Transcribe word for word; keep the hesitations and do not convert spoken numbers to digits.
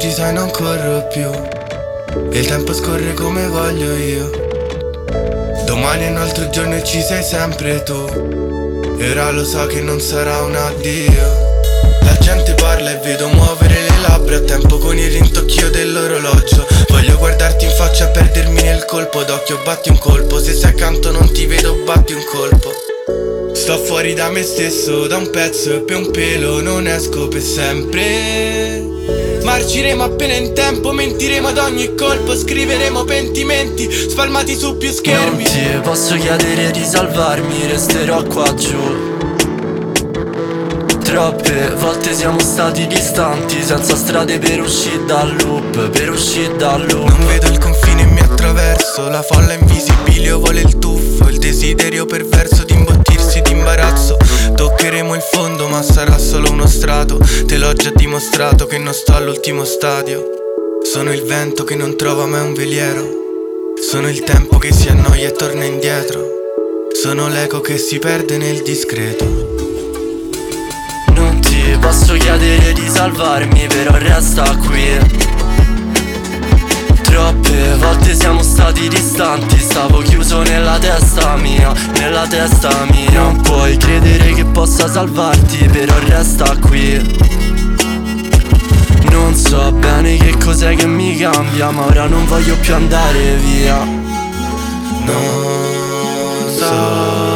oggi sai non corro più, e il tempo scorre come voglio io. Domani è un altro giorno e ci sei sempre tu, e ora lo so che non sarà un addio. La gente parla e vedo muovere le labbra a tempo con il rintocchio dell'orologio. Voglio guardarti in faccia e perdermi nel colpo d'occhio. Batti un colpo, se sei accanto non ti vedo, batti un colpo. Sto fuori da me stesso da un pezzo e per un pelo non esco per sempre. Marciremo appena in tempo, mentiremo ad ogni colpo, scriveremo pentimenti spalmati su più schermi. Non ti posso chiedere di salvarmi, resterò qua giù. Troppe volte siamo stati distanti, senza strade per uscire dal loop, per uscire dal loop. Non vedo il confine e mi attraverso, la folla invisibile vuole il tuffo, il desiderio perverso di imbottirsi d'imbarazzo. Toccheremo il fondo ma sarà solo uno strato, te l'ho già dimostrato che non sto all'ultimo stadio. Sono il vento che non trova mai un veliero, sono il tempo che si annoia e torna indietro, sono l'eco che si perde nel discreto. Non ti posso chiedere di salvarmi, però resta qui. Troppe volte siamo stati distanti, stavo chiuso nella testa mia, nella testa mia. Non puoi credere che possa salvarti, però resta qui. Non so bene che cos'è che mi cambia, ma ora non voglio più andare via. Non so